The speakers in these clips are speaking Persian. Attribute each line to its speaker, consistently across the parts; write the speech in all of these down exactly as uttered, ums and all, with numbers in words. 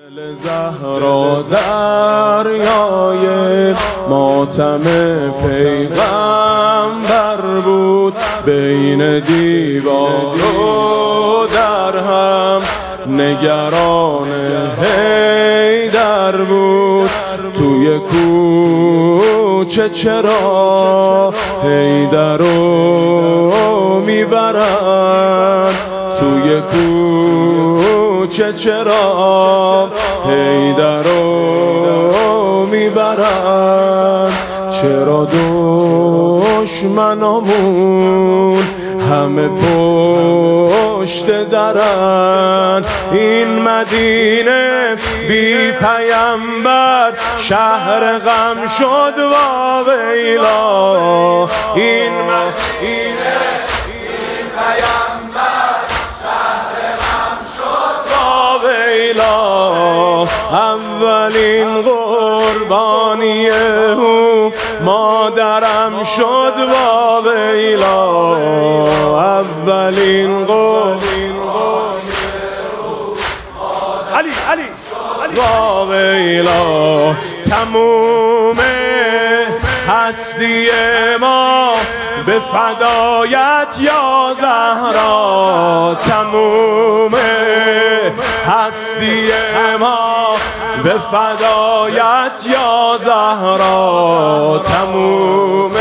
Speaker 1: دل زهرا دریای ماتم پیغمبر بود، بین دیوار و درهم نگران حیدر بود. توی کوچه چرا حیدر رو میبرن، توی کوچه چرا حیدر رو میبرن. چرا دشمنامون همه پشت درن، این مدینه بی پیامبر شهر غم شد واویلا. این مدینه بی پیامبر شهر غم شد واویلا. اولین قربانی او مادرم شد واویلا. اولین قربانی علی علی واویلا. تموم هستی ما به فدایت یا زهرا، تموم هستی ما به فدایت یا زهرا، تموم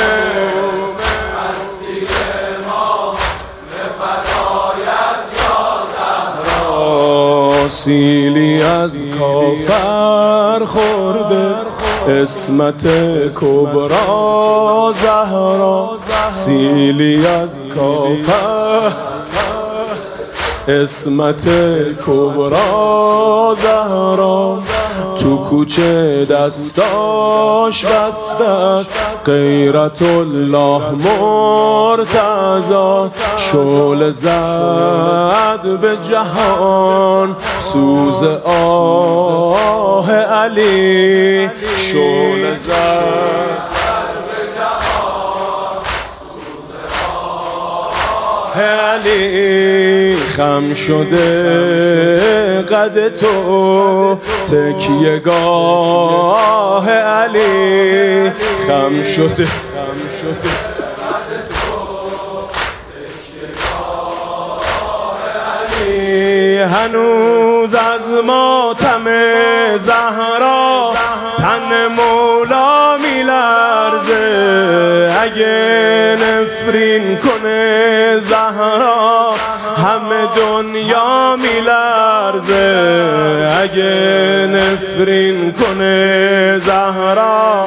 Speaker 1: هستی ما به فدایت یا زهرا. سیلی از کافر خورده اسمت کبرا زهرا، سیلی از کافر اسمت کبرا زهرا. تو کوچه دستاش بسته است غیرت الله مرتضی، شعله زد به جهان سوز آه علی، شعله زد به جهان سوز آه علی. خم شده قد تو تکیه گاه علی، خم شده خم شده قد تو تکیه گاه علی. هنوز از ماتم زهرا تن مولا میلرزه، اگه نفرین کنه زهرا همه دنیا میلرزه، اگه نفرین کنه زهرا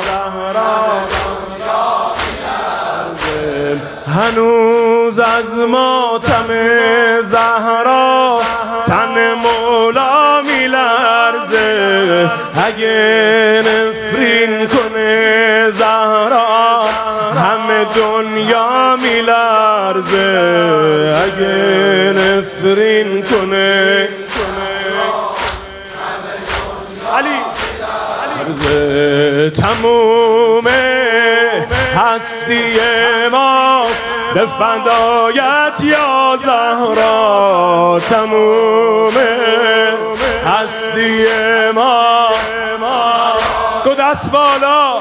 Speaker 1: هنوز از ماتم زهرا تن مولا میلرزه، اگه نفرین کنه زهرا همه دنیا میلرزه، اگه نفرین کنه علی علی. تموم هستی ما به فدایت یا زهرا، تموم هستی ما دو دست بالا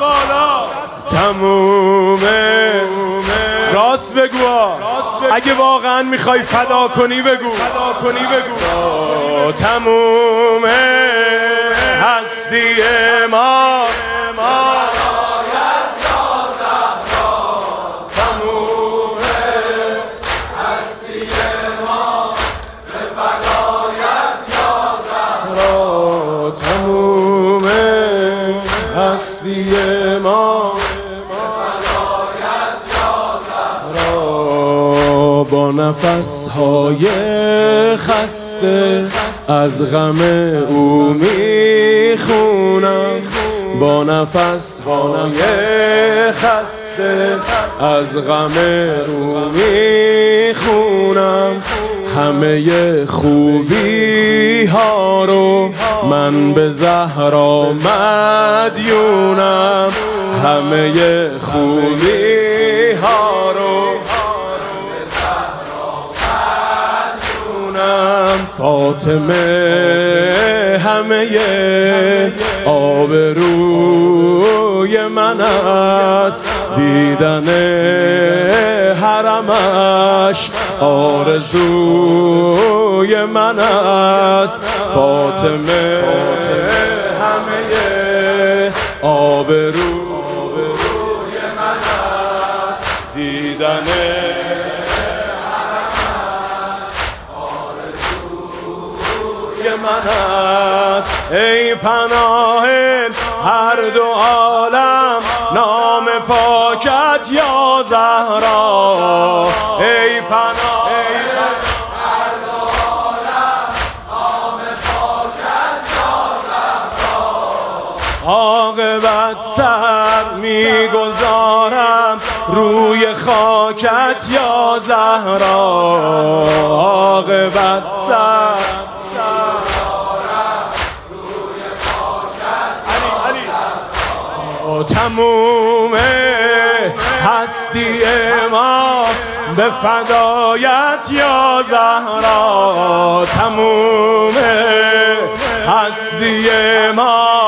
Speaker 1: تموم. راست بگو اگه واقعا میخوای فدا کنی بگو، تموم هستی ما تموم هستی ما با نفس‌های خسته از غم او میخونم، با نفس‌های خسته از غم او میخونم. همه خوبی ها رو من به زهرا مدیونم، همه خوبی ها رو فاطمه همه آبروی من است، دیدن حرمش آرزوی من است. فاطمه همه آبروی من است، دیدن من است. ای پناه هر دو عالم نام پاکت یا زهرا، ای پناه هر دو عالم نام پاکت یا زهرا. عاقبت سر میگذارم روی خاکت یا زهرا، عاقبت سر تموم هستی ما به فدایت یا زهرا، تموم هستی ما